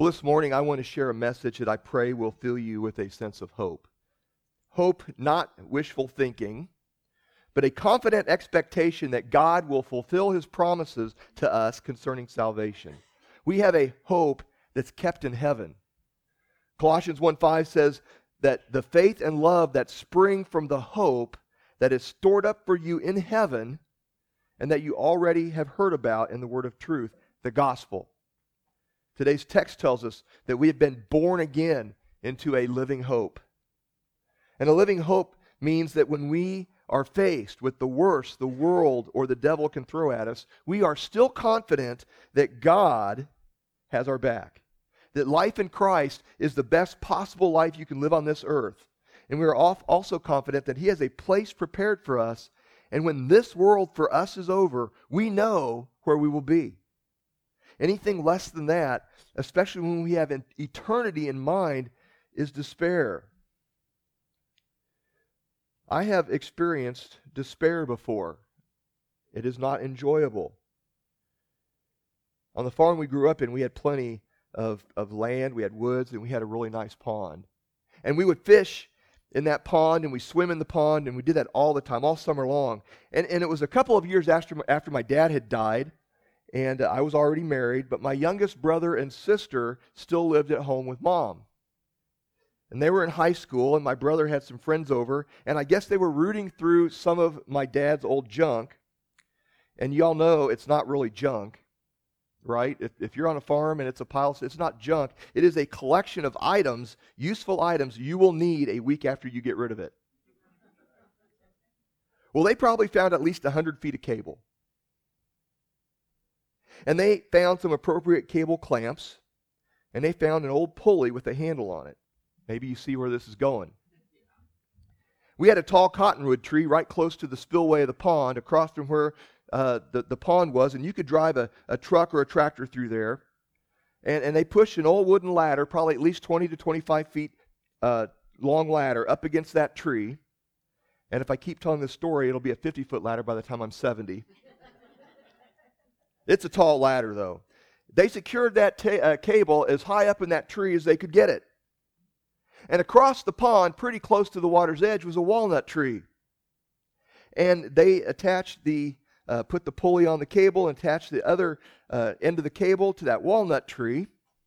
Well, this morning I want to share a message that I pray will fill you with a sense of hope. Hope, not wishful thinking, but a confident expectation that God will fulfill His promises to us concerning salvation. We have a hope that's kept in heaven. Colossians 1:5 says that the faith and love that spring from the hope that is stored up for you in heaven and that you already have heard about in the word of truth, the gospel. Today's text tells us that we have been born again into a living hope. And a living hope means that when we are faced with the worst the world or the devil can throw at us, we are still confident that God has our back. That life in Christ is the best possible life you can live on this earth. And we are also confident that He has a place prepared for us. And when this world for us is over, we know where we will be. Anything less than that, especially when we have an eternity in mind, is despair. I have experienced despair before. It is not enjoyable. On the farm we grew up in, we had plenty of land, we had woods, and we had a really nice pond. And we would fish in that pond, and we swim in the pond, and we did that all the time, all summer long. And it was a couple of years after my dad had died, and I was already married, but my youngest brother and sister still lived at home with Mom. And they were in high school, and my brother had some friends over, and I guess they were rooting through some of my dad's old junk. And y'all know it's not really junk, right? If you're on a farm and it's a pile, it's not junk. It is a collection of items, useful items you will need a week after you get rid of it. Well, they probably found at least 100 feet of cable. And they found some appropriate cable clamps, and they found an old pulley with a handle on it. Maybe you see where this is going. We had a tall cottonwood tree right close to the spillway of the pond, across from where the pond was, and you could drive a truck or a tractor through there. And they pushed an old wooden ladder, probably at least 20 to 25 feet long ladder, up against that tree. And if I keep telling this story, it'll be a 50-foot ladder by the time I'm 70. It's a tall ladder, though. They secured that cable as high up in that tree as they could get it. And across the pond, pretty close to the water's edge, was a walnut tree. And they attached put the pulley on the cable and attached the other end of the cable to that walnut tree.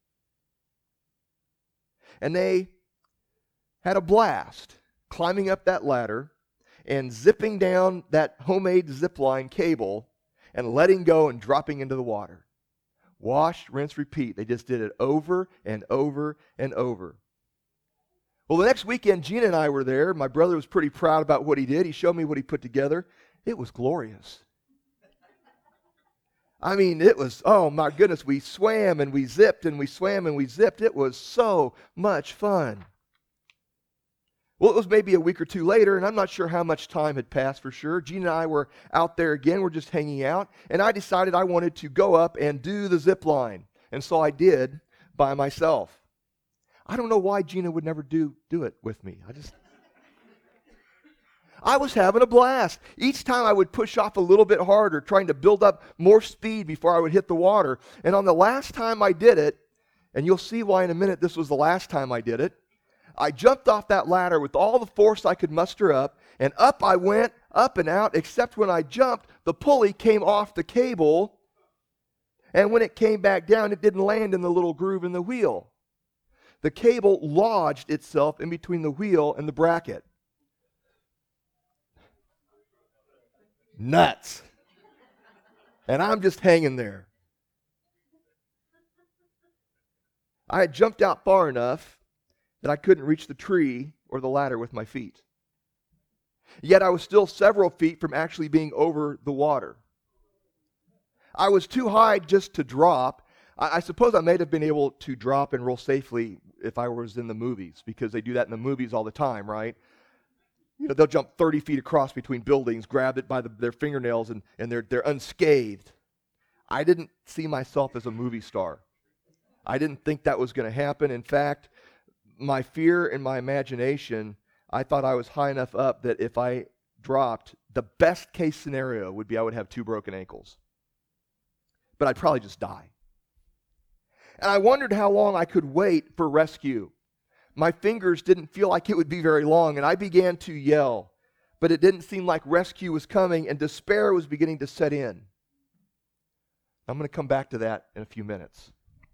And they had a blast climbing up that ladder and zipping down that homemade zip line cable and letting go and dropping into the water. Wash, rinse, repeat. They just did it over and over and over. Well, the next weekend, Gina and I were there. My brother was pretty proud about what he did. He showed me what he put together. It was glorious. I mean, it was, oh my goodness, we swam and we zipped and we swam and we zipped. It was so much fun. Well, it was maybe a week or two later, and I'm not sure how much time had passed for sure. Gina and I were out there again. We're just hanging out, and I decided I wanted to go up and do the zip line. And so I did by myself. I don't know why Gina would never do it with me. I was having a blast. Each time I would push off a little bit harder, trying to build up more speed before I would hit the water. And on the last time I did it, and you'll see why in a minute this was the last time I did it, I jumped off that ladder with all the force I could muster up, and up I went, up and out, except when I jumped, the pulley came off the cable, and when it came back down, it didn't land in the little groove in the wheel. The cable lodged itself in between the wheel and the bracket. Nuts. And I'm just hanging there. I had jumped out far enough that I couldn't reach the tree or the ladder with my feet. Yet I was still several feet from actually being over the water. I was too high just to drop. I suppose I may have been able to drop and roll safely if I was in the movies, because they do that in the movies all the time, right? You know, they'll jump 30 feet across between buildings, grab it by their fingernails, and they're unscathed. I didn't see myself as a movie star. I didn't think that was going to happen. In fact, my fear and my imagination, I thought I was high enough up that if I dropped, the best case scenario would be I would have 2 broken ankles. But I'd probably just die. And I wondered how long I could wait for rescue. My fingers didn't feel like it would be very long, and I began to yell. But it didn't seem like rescue was coming, and despair was beginning to set in. I'm going to come back to that in a few minutes.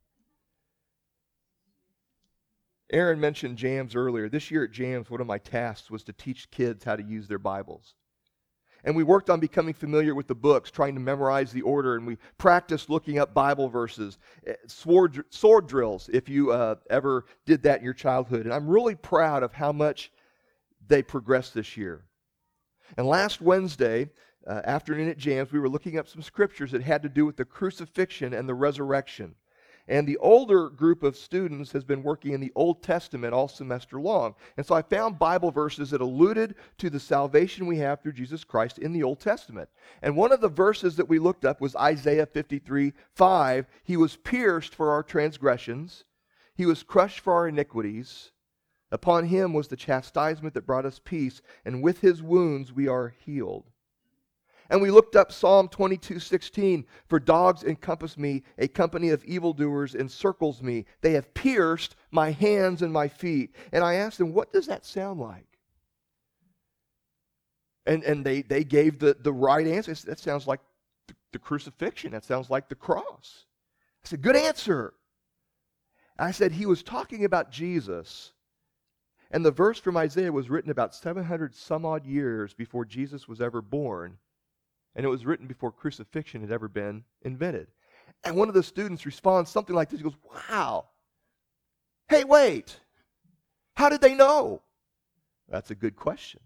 Aaron mentioned JAMS earlier. This year at JAMS, one of my tasks was to teach kids how to use their Bibles. And we worked on becoming familiar with the books, trying to memorize the order, and we practiced looking up Bible verses, sword drills, if you ever did that in your childhood. And I'm really proud of how much they progressed this year. And last Wednesday afternoon at JAMS, we were looking up some scriptures that had to do with the crucifixion and the resurrection. And the older group of students has been working in the Old Testament all semester long. And so I found Bible verses that alluded to the salvation we have through Jesus Christ in the Old Testament. And one of the verses that we looked up was Isaiah 53:5. He was pierced for our transgressions. He was crushed for our iniquities. Upon him was the chastisement that brought us peace, and with his wounds we are healed. And we looked up Psalm 22:16. For dogs encompass me, a company of evildoers encircles me. They have pierced my hands and my feet. And I asked them, what does that sound like? And they gave the right answer. That sounds like the crucifixion. That sounds like the cross. I said, good answer. I said, he was talking about Jesus. And the verse from Isaiah was written about 700 some odd years before Jesus was ever born. And it was written before crucifixion had ever been invented. And one of the students responds something like this. He goes, wow. Hey, wait. How did they know? That's a good question.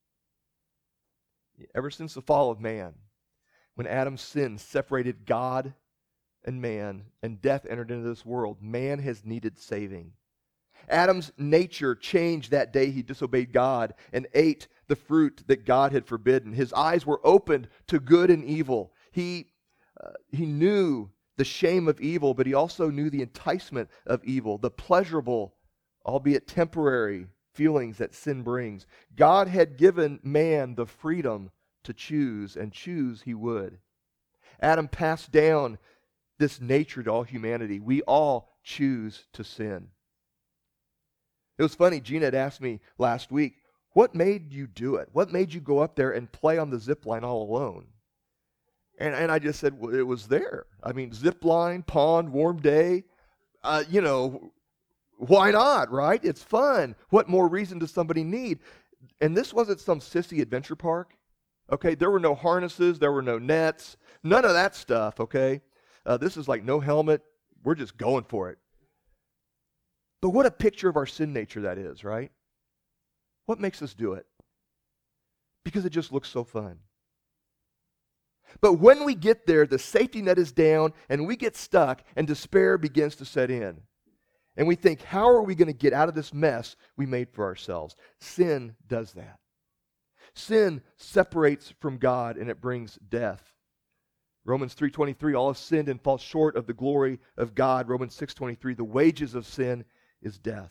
Ever since the fall of man, when Adam's sin separated God and man, and death entered into this world, man has needed saving. Adam's nature changed that day he disobeyed God and ate the fruit that God had forbidden. His eyes were opened to good and evil. He knew the shame of evil, but he also knew the enticement of evil, the pleasurable, albeit temporary, feelings that sin brings. God had given man the freedom to choose, and choose he would. Adam passed down this nature to all humanity. We all choose to sin. It was funny, Gina had asked me last week, what made you do it? What made you go up there and play on the zip line all alone? And I just said, well, it was there. I mean, zip line, pond, warm day, why not, right? It's fun. What more reason does somebody need? And this wasn't some sissy adventure park, okay? There were no harnesses, there were no nets, none of that stuff, okay? This is like no helmet. We're just going for it. But what a picture of our sin nature that is, right? What makes us do it? Because it just looks so fun. But when we get there, the safety net is down, and we get stuck, and despair begins to set in. And we think, how are we going to get out of this mess we made for ourselves? Sin does that. Sin separates from God, and it brings death. Romans 3:23, all have sinned and fall short of the glory of God. Romans 6:23, the wages of sin is death.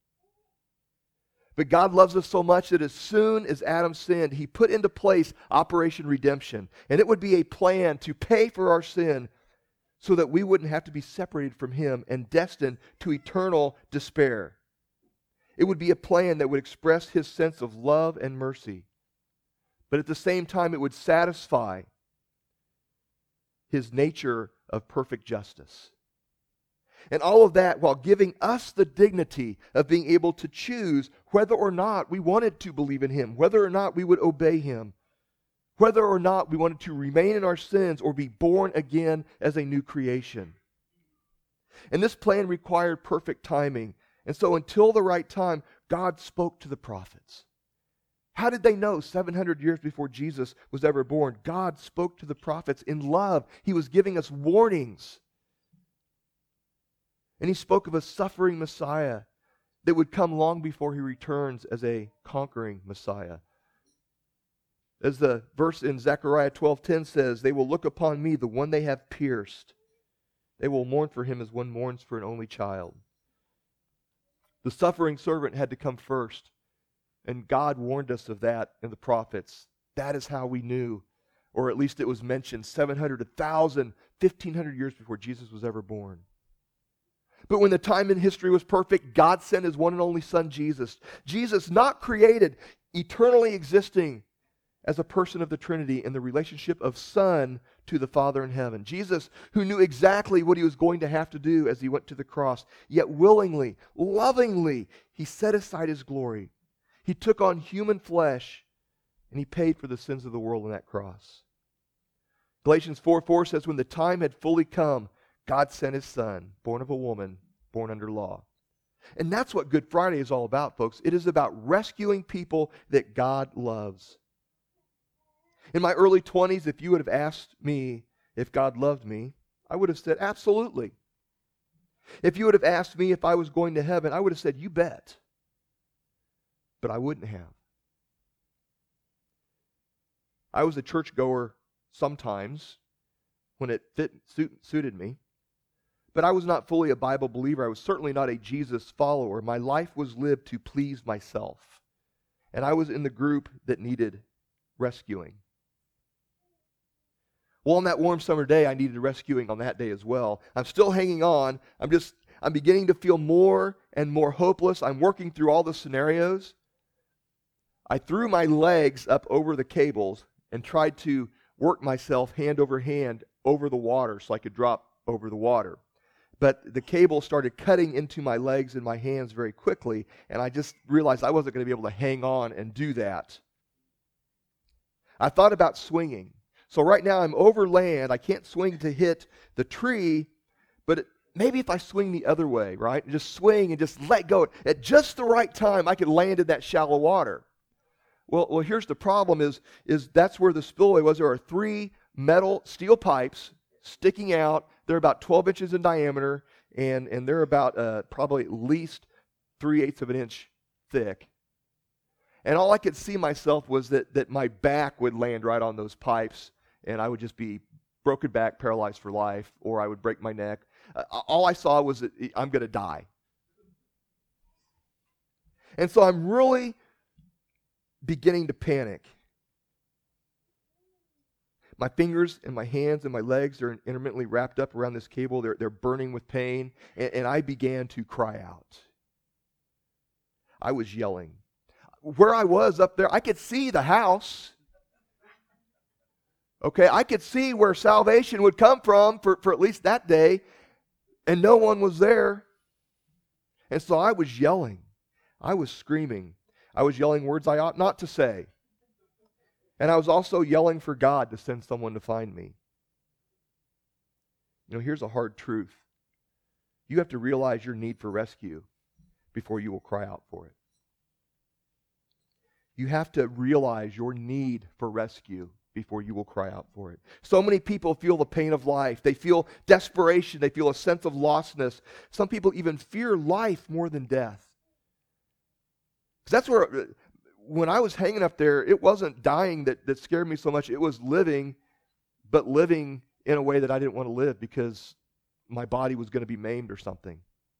But God loves us so much that as soon as Adam sinned, he put into place Operation Redemption. And it would be a plan to pay for our sin so that we wouldn't have to be separated from him and destined to eternal despair. It would be a plan that would express his sense of love and mercy. But at the same time, it would satisfy his nature of perfect justice. And all of that while giving us the dignity of being able to choose whether or not we wanted to believe in him, whether or not we would obey him, whether or not we wanted to remain in our sins or be born again as a new creation. And this plan required perfect timing. And so until the right time, God spoke to the prophets. How did they know 700 years before Jesus was ever born? God spoke to the prophets in love. He was giving us warnings. And he spoke of a suffering Messiah that would come long before he returns as a conquering Messiah. As the verse in Zechariah 12:10 says, they will look upon me, the one they have pierced. They will mourn for him as one mourns for an only child. The suffering servant had to come first. And God warned us of that in the prophets. That is how we knew, or at least it was mentioned 700, 1,000, 1,500 years before Jesus was ever born. But when the time in history was perfect, God sent his one and only Son, Jesus. Jesus, not created, eternally existing as a person of the Trinity in the relationship of Son to the Father in heaven. Jesus, who knew exactly what he was going to have to do as he went to the cross, yet willingly, lovingly, he set aside his glory. He took on human flesh, and he paid for the sins of the world on that cross. Galatians 4:4 says, when the time had fully come, God sent his Son, born of a woman, born under law. And that's what Good Friday is all about, folks. It is about rescuing people that God loves. In my early 20s, if you would have asked me if God loved me, I would have said, absolutely. If you would have asked me if I was going to heaven, I would have said, you bet. But I wouldn't have. I was a churchgoer sometimes when it suited me. But I was not fully a Bible believer. I was certainly not a Jesus follower. My life was lived to please myself. And I was in the group that needed rescuing. Well, on that warm summer day, I needed rescuing on that day as well. I'm still hanging on. I'm beginning to feel more and more hopeless. I'm working through all the scenarios. I threw my legs up over the cables and tried to work myself hand over hand over the water so I could drop over the water. But the cable started cutting into my legs and my hands very quickly, and I just realized I wasn't going to be able to hang on and do that. I thought about swinging. So right now I'm over land. I can't swing to hit the tree, but maybe if I swing the other way, right? Just swing and just let go. At just the right time, I could land in that shallow water. Well, here's the problem is that's where the spillway was. There are 3 metal steel pipes sticking out. They're about 12 inches in diameter, and they're about probably at least 3/8 of an inch thick. And all I could see myself was that my back would land right on those pipes, and I would just be broken back, paralyzed for life, or I would break my neck. All I saw was that I'm going to die. And so I'm really beginning to panic. My fingers and my hands and my legs are intermittently wrapped up around this cable. They're burning with pain, and I began to cry out. I was yelling. Where I was up there, I could see the house. Okay, I could see where salvation would come from for at least that day, and no one was there. And so I was yelling. I was screaming. I was yelling words I ought not to say. And I was also yelling for God to send someone to find me. You know, here's a hard truth. You have to realize your need for rescue before you will cry out for it. You have to realize your need for rescue before you will cry out for it. So many people feel the pain of life. They feel desperation. They feel a sense of lostness. Some people even fear life more than death. Because that's where, when I was hanging up there, it wasn't dying that scared me so much. It was living, but living in a way that I didn't want to live because my body was going to be maimed or something.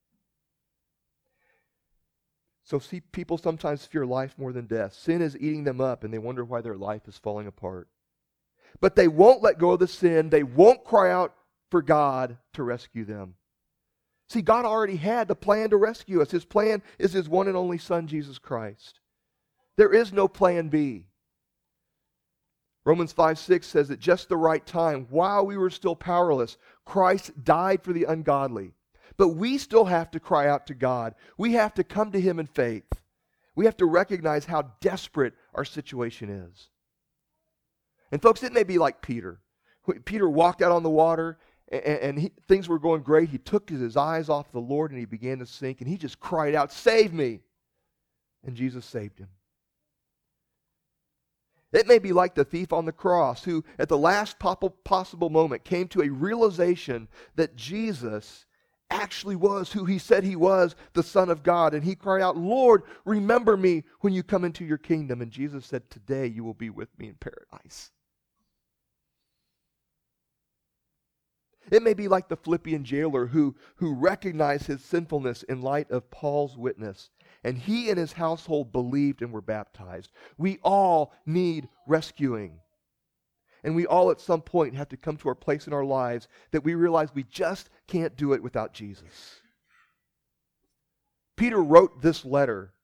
So see, people sometimes fear life more than death. Sin is eating them up, and they wonder why their life is falling apart. But they won't let go of the sin. They won't cry out for God to rescue them. See, God already had the plan to rescue us. His plan is His one and only Son, Jesus Christ. There is no plan B. Romans 5:6 says at just the right time, while we were still powerless, Christ died for the ungodly. But we still have to cry out to God. We have to come to Him in faith. We have to recognize how desperate our situation is. And folks, it may be like Peter. Peter walked out on the water, and things were going great. He took his eyes off the Lord, and he began to sink, and he just cried out, "Save me!" And Jesus saved him. It may be like the thief on the cross, who at the last possible moment came to a realization that Jesus actually was who He said He was, the Son of God. And he cried out, "Lord, remember me when you come into your kingdom." And Jesus said, "Today you will be with me in paradise." It may be like the Philippian jailer who recognized his sinfulness in light of Paul's witness. And he and his household believed and were baptized. We all need rescuing. And we all at some point have to come to our place in our lives that we realize we just can't do it without Jesus. Peter wrote this letter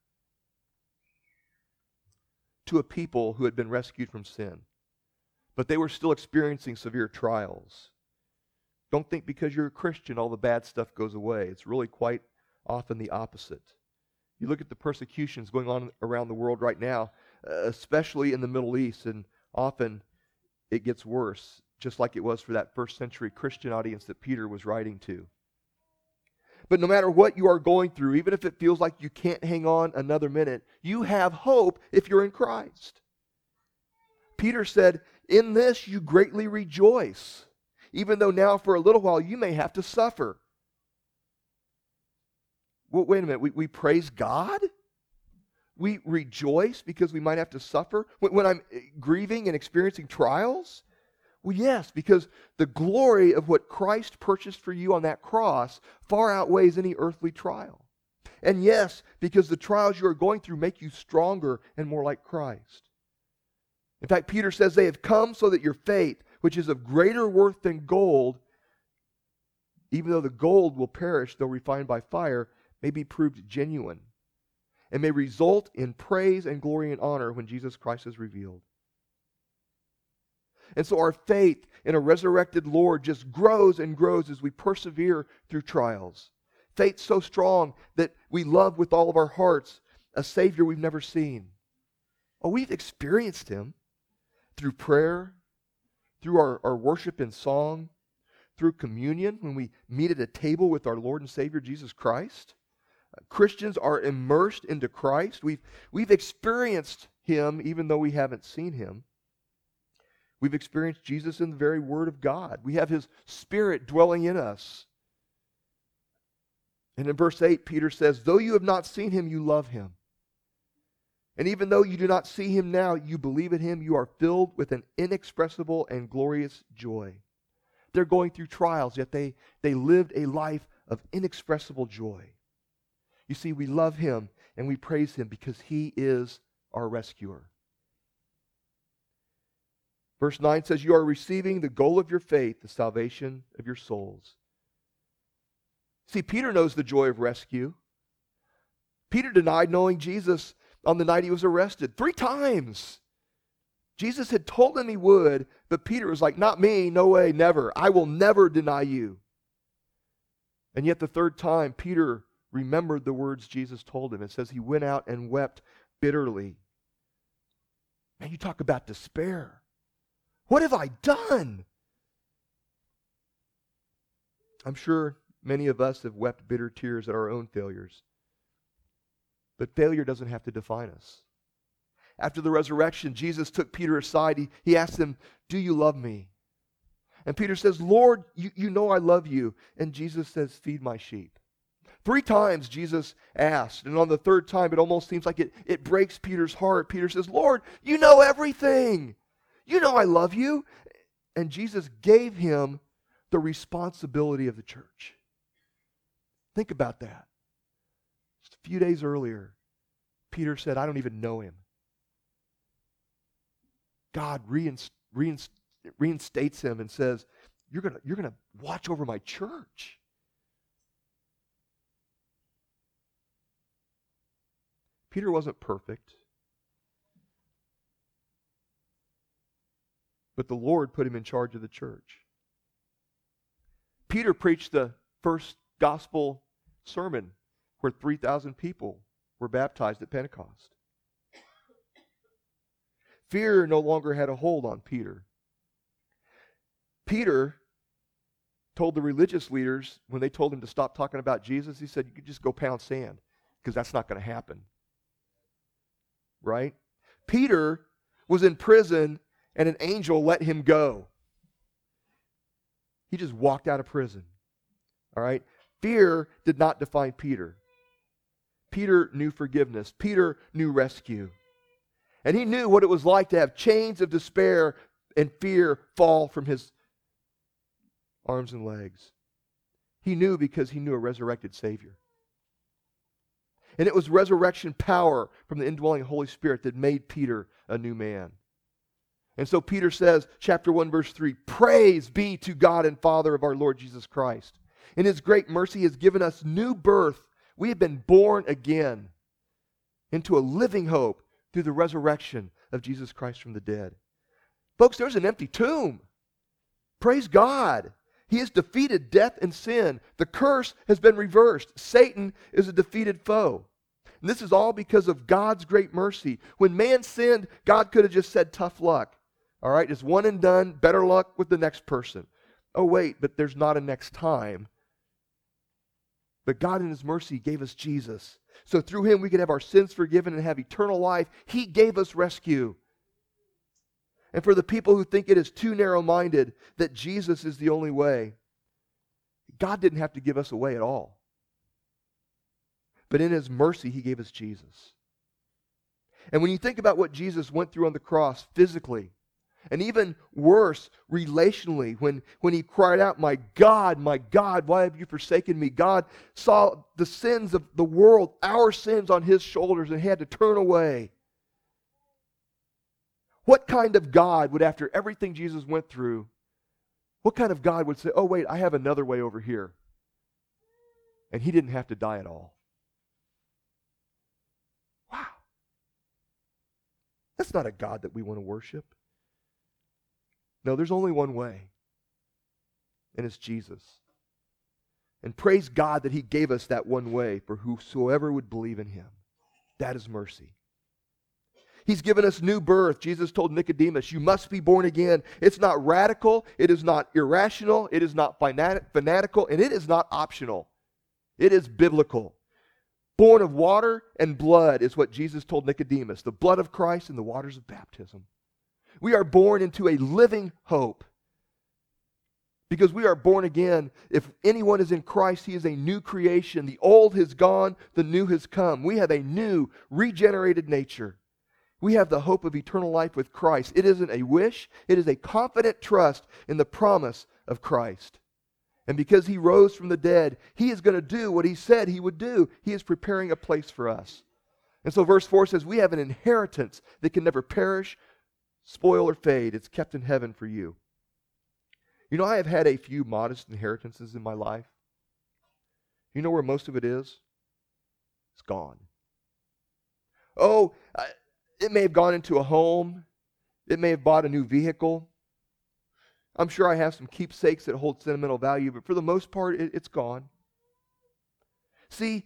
to a people who had been rescued from sin, but they were still experiencing severe trials. Don't think because you're a Christian all the bad stuff goes away. It's really quite often the opposite. You look at the persecutions going on around the world right now, especially in the Middle East, and often it gets worse, just like it was for that first century Christian audience that Peter was writing to. But no matter what you are going through, even if it feels like you can't hang on another minute, you have hope if you're in Christ. Peter said, "In this you greatly rejoice, even though now for a little while you may have to suffer." Well, wait a minute, we praise God? We rejoice because we might have to suffer? When I'm grieving and experiencing trials? Well, yes, because the glory of what Christ purchased for you on that cross far outweighs any earthly trial. And yes, because the trials you are going through make you stronger and more like Christ. In fact, Peter says they have come so that your faith, which is of greater worth than gold, even though the gold will perish though refined by fire, may be proved genuine and may result in praise and glory and honor when Jesus Christ is revealed. And so our faith in a resurrected Lord just grows and grows as we persevere through trials. Faith so strong that we love with all of our hearts a Savior we've never seen. Oh, we've experienced Him through prayer, through our worship and song, through communion when we meet at a table with our Lord and Savior Jesus Christ. Christians are immersed into Christ. We've experienced Him even though we haven't seen Him. We've experienced Jesus in the very Word of God. We have His Spirit dwelling in us. And in verse 8, Peter says, "Though you have not seen Him, you love Him. And even though you do not see Him now, you believe in Him, you are filled with an inexpressible and glorious joy." They're going through trials, yet they lived a life of inexpressible joy. You see, we love Him and we praise Him because He is our rescuer. Verse 9 says, "You are receiving the goal of your faith, the salvation of your souls." See, Peter knows the joy of rescue. Peter denied knowing Jesus on the night he was arrested 3 times. Jesus had told him he would, but Peter was like, "Not me, no way, never. I will never deny you." And yet the 3rd time, Peter remembered the words Jesus told him. It says he went out and wept bitterly. Man, you talk about despair. What have I done? I'm sure many of us have wept bitter tears at our own failures. But failure doesn't have to define us. After the resurrection, Jesus took Peter aside. He asked him, "Do you love me?" And Peter says, "Lord, you know I love you." And Jesus says, "Feed my sheep." 3 times Jesus asked, and on the 3rd time it almost seems like it breaks Peter's heart. Peter says, "Lord, you know everything. You know I love you." And Jesus gave him the responsibility of the church. Think about that. Just a few days earlier, Peter said, "I don't even know him." God reinstates him and says, you're gonna watch over my church. Peter wasn't perfect, but the Lord put him in charge of the church. Peter preached the first gospel sermon where 3,000 people were baptized at Pentecost. Fear no longer had a hold on Peter. Peter told the religious leaders, when they told him to stop talking about Jesus, he said, "You could just go pound sand, because that's not going to happen." Right? Peter was in prison, and an angel let him go. He just walked out of prison. All right? Fear did not define Peter. Peter knew forgiveness. Peter knew rescue. And he knew what it was like to have chains of despair and fear fall from his arms and legs. He knew because he knew a resurrected Savior. And it was resurrection power from the indwelling Holy Spirit that made Peter a new man. And so Peter says, chapter 1, verse 3, "Praise be to God and Father of our Lord Jesus Christ. In His great mercy He has given us new birth We have been born again into a living hope through the resurrection of Jesus Christ from the dead. Folks, there's an empty tomb. Praise God. He has defeated death and sin. The curse has been reversed. Satan is a defeated foe. And this is all because of God's great mercy. When man sinned, God could have just said, tough luck. All right, it's one and done. Better luck with the next person. Oh, wait, but there's not a next time. But God in His mercy gave us Jesus. So through Him we could have our sins forgiven and have eternal life. He gave us rescue. And for the people who think it is too narrow-minded that Jesus is the only way, God didn't have to give us a way at all. But in His mercy, He gave us Jesus. And when you think about what Jesus went through on the cross physically, and even worse, relationally, when He cried out, my God, why have you forsaken me? God saw the sins of the world, our sins on His shoulders, and He had to turn away. What kind of God would, after everything Jesus went through, what kind of God would say, oh wait, I have another way over here? And He didn't have to die at all. Wow. That's not a God that we want to worship. No, there's only one way, and it's Jesus. And praise God that He gave us that one way for whosoever would believe in Him. That is mercy. He's given us new birth. Jesus told Nicodemus, you must be born again. It's not radical, it is not irrational, it is not fanatical, and it is not optional. It is biblical. Born of water and blood is what Jesus told Nicodemus, the blood of Christ and the waters of baptism. We are born into a living hope. Because we are born again. If anyone is in Christ, he is a new creation. The old has gone, the new has come. We have a new, regenerated nature. We have the hope of eternal life with Christ. It isn't a wish, it is a confident trust in the promise of Christ. And because He rose from the dead, He is going to do what He said He would do. He is preparing a place for us. And so verse 4 says, we have an inheritance that can never perish, spoil, or fade. It's kept in heaven for you. You know, I have had a few modest inheritances in my life. You know where most of it is? It's gone. It may have gone into a home. It may have bought a new vehicle. I'm sure I have some keepsakes that hold sentimental value, but for the most part, it's gone. See,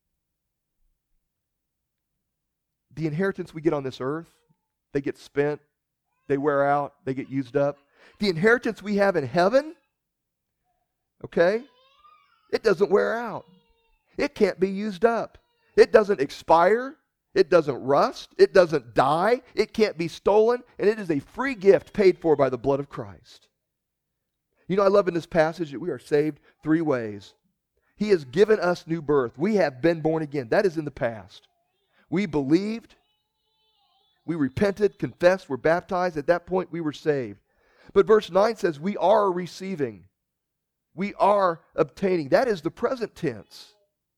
the inheritance we get on this earth, they get spent, they wear out, they get used up. The inheritance we have in heaven, okay, it doesn't wear out. It can't be used up. It doesn't expire. It doesn't rust. It doesn't die. It can't be stolen. And it is a free gift paid for by the blood of Christ. You know, I love in this passage that we are saved three ways. He has given us new birth. We have been born again. That is in the past. We believed. We repented, confessed, were baptized. At that point, we were saved. But verse 9 says we are receiving. We are obtaining. That is the present tense.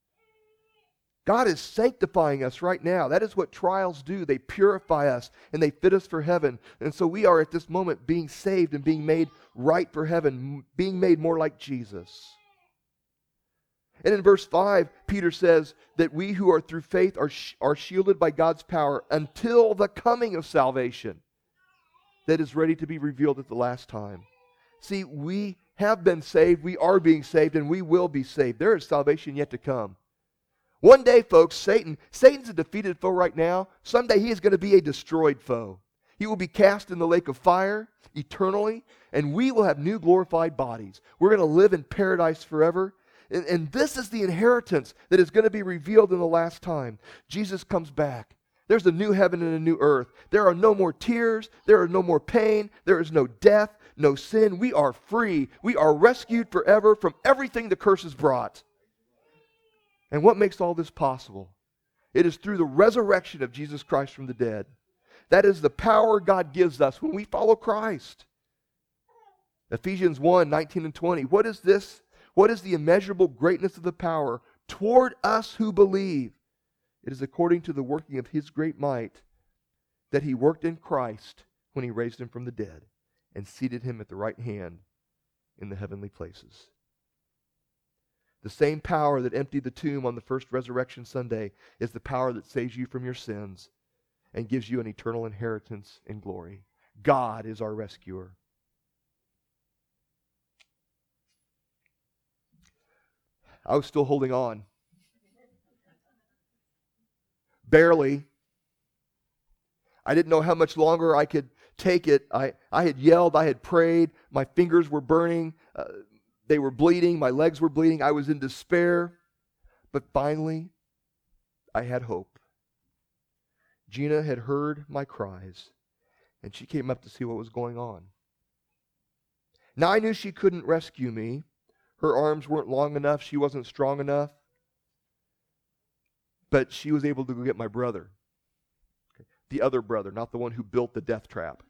God is sanctifying us right now. That is what trials do. They purify us and they fit us for heaven. And so we are at this moment being saved and being made right for heaven, being made more like Jesus. And in verse 5, Peter says that we who are through faith are shielded by God's power until the coming of salvation that is ready to be revealed at the last time. See, we have been saved, we are being saved, and we will be saved. There is salvation yet to come. One day, folks, Satan's a defeated foe right now. Someday he is going to be a destroyed foe. He will be cast in the lake of fire eternally, and we will have new glorified bodies. We're going to live in paradise forever. And this is the inheritance that is going to be revealed in the last time. Jesus comes back. There's a new heaven and a new earth. There are no more tears. There are no more pain. There is no death, no sin. We are free. We are rescued forever from everything the curse has brought. And what makes all this possible? It is through the resurrection of Jesus Christ from the dead. That is the power God gives us when we follow Christ. Ephesians 1, 19 and 20. What is this? What is the immeasurable greatness of the power toward us who believe? It is according to the working of His great might that He worked in Christ when He raised Him from the dead and seated Him at the right hand in the heavenly places. The same power that emptied the tomb on the first resurrection Sunday is the power that saves you from your sins and gives you an eternal inheritance in glory. God is our rescuer. I was still holding on. Barely. I didn't know how much longer I could take it. I had yelled, I had prayed, my fingers were burning, they were bleeding, my legs were bleeding, I was in despair. But finally, I had hope. Gina had heard my cries, and she came up to see what was going on. Now I knew she couldn't rescue me. Her arms weren't long enough, she wasn't strong enough. But she was able to go get my brother. The other brother, not the one who built the death trap.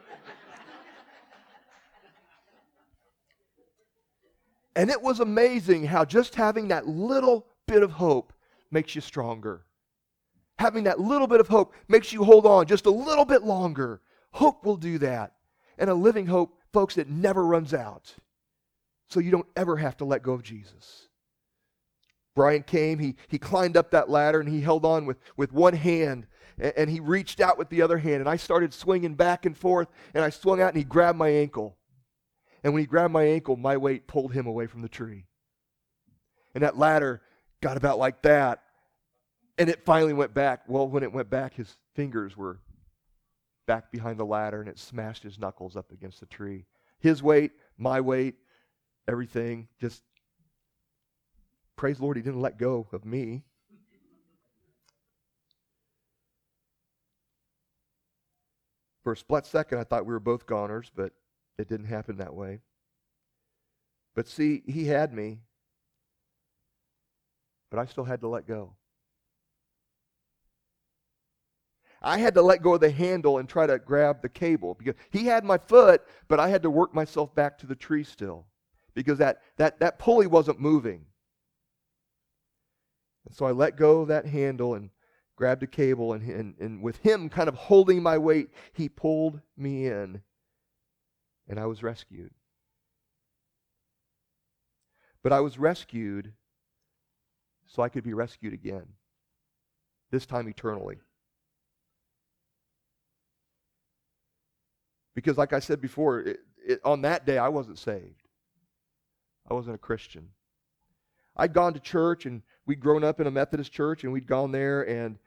And it was amazing how just having that little bit of hope makes you stronger. Having that little bit of hope makes you hold on just a little bit longer. Hope will do that. And a living hope, folks, it never runs out. So you don't ever have to let go of Jesus. Brian came, he climbed up that ladder and he held on with one hand and he reached out with the other hand and I started swinging back and forth and I swung out and he grabbed my ankle. And when he grabbed my ankle, my weight pulled him away from the tree. And that ladder got about like that and it finally went back. Well, when it went back, his fingers were back behind the ladder and it smashed his knuckles up against the tree. His weight, my weight, everything, just praise the Lord, he didn't let go of me. For a split second, I thought we were both goners, but it didn't happen that way. But see, he had me, but I still had to let go. I had to let go of the handle and try to grab the cable because he had my foot, but I had to work myself back to the tree still because that pulley wasn't moving. And so I let go of that handle and grabbed a cable, and with him kind of holding my weight, he pulled me in, and I was rescued. But I was rescued so I could be rescued again, this time eternally. Because like I said before, on that day I wasn't saved. I wasn't a Christian. I'd gone to church, and we'd grown up in a Methodist church, and we'd gone there,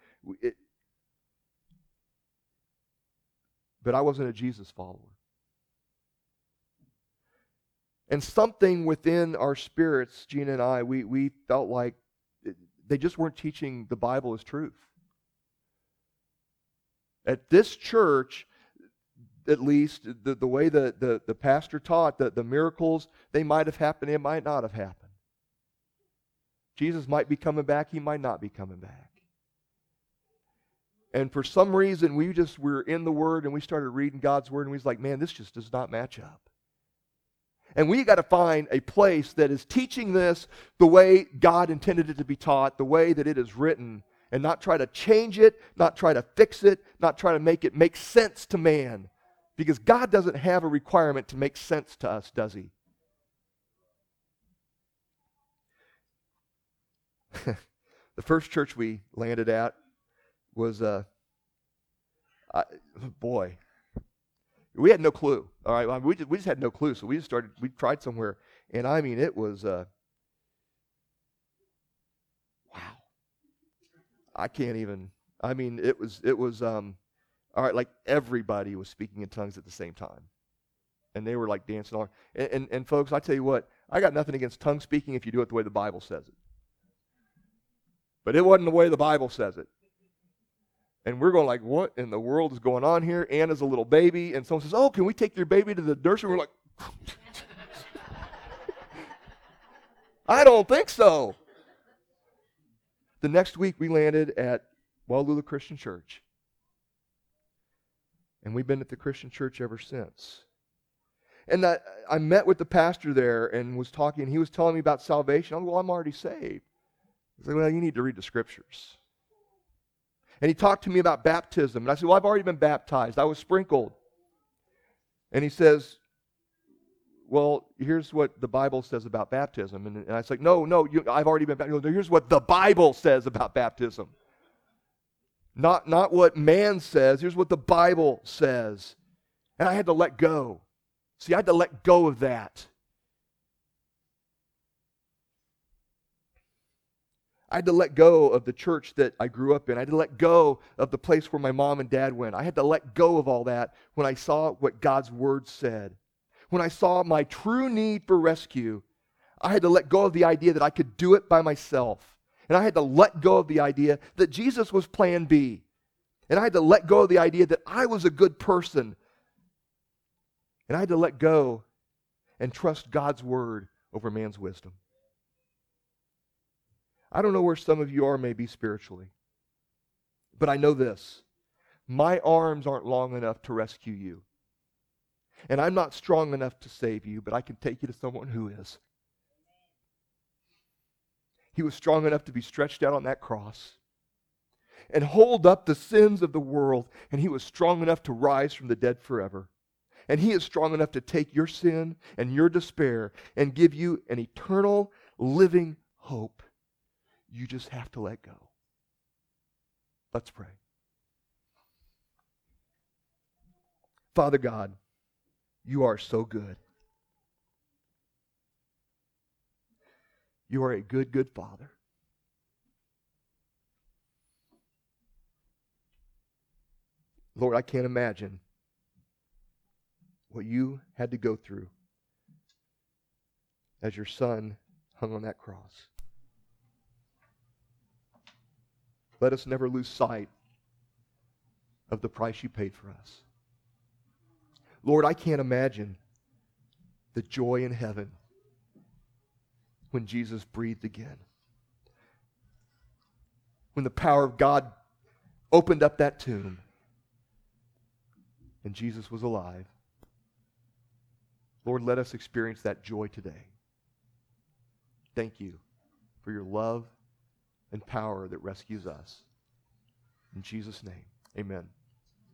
but I wasn't a Jesus follower. And something within our spirits, Gina and I, we felt like they just weren't teaching the Bible as truth. At this church, at least, the way the pastor taught, the miracles, they might have happened, it might not have happened. Jesus might be coming back, he might not be coming back. And for some reason, we were in the Word and we started reading God's Word and we was like, man, this just does not match up. And we got to find a place that is teaching this the way God intended it to be taught, the way that it is written, and not try to change it, not try to fix it, not try to make it make sense to man. Because God doesn't have a requirement to make sense to us, does he? The first church we landed at was, we had no clue. All right, I mean, we just had no clue. So we tried somewhere, and I mean, it was, wow. I can't even. I mean, it was. All right, like everybody was speaking in tongues at the same time, and they were like dancing on. And folks, I tell you what, I got nothing against tongue speaking if you do it the way the Bible says it. But it wasn't the way the Bible says it. And we're going like, what in the world is going on here? Anna's a little baby, and someone says, oh, can we take your baby to the nursery? We're like, I don't think so. The next week we landed at Waualula Christian Church. And we've been at the Christian church ever since. And I met with the pastor there and was talking. He was telling me about salvation. I'm like, well, I'm already saved. He's like, well, you need to read the scriptures. And he talked to me about baptism. And I said, well, I've already been baptized. I was sprinkled. And he says, well, here's what the Bible says about baptism. And I was like, no, I've already been baptized. No, here's what the Bible says about baptism. Not what man says. Here's what the Bible says. And I had to let go. See, I had to let go of that. I had to let go of the church that I grew up in. I had to let go of the place where my mom and dad went. I had to let go of all that when I saw what God's word said. When I saw my true need for rescue, I had to let go of the idea that I could do it by myself. And I had to let go of the idea that Jesus was plan B. And I had to let go of the idea that I was a good person. And I had to let go and trust God's word over man's wisdom. I don't know where some of you are maybe spiritually, but I know this. My arms aren't long enough to rescue you. And I'm not strong enough to save you, but I can take you to someone who is. He was strong enough to be stretched out on that cross and hold up the sins of the world, and he was strong enough to rise from the dead forever. And he is strong enough to take your sin and your despair and give you an eternal living hope. You just have to let go. Let's pray. Father God, you are so good. You are a good, good Father. Lord, I can't imagine what you had to go through as your Son hung on that cross. Let us never lose sight of the price you paid for us. Lord, I can't imagine the joy in heaven when Jesus breathed again. When the power of God opened up that tomb and Jesus was alive. Lord, let us experience that joy today. Thank you for your love and power that rescues us. In Jesus' name, amen.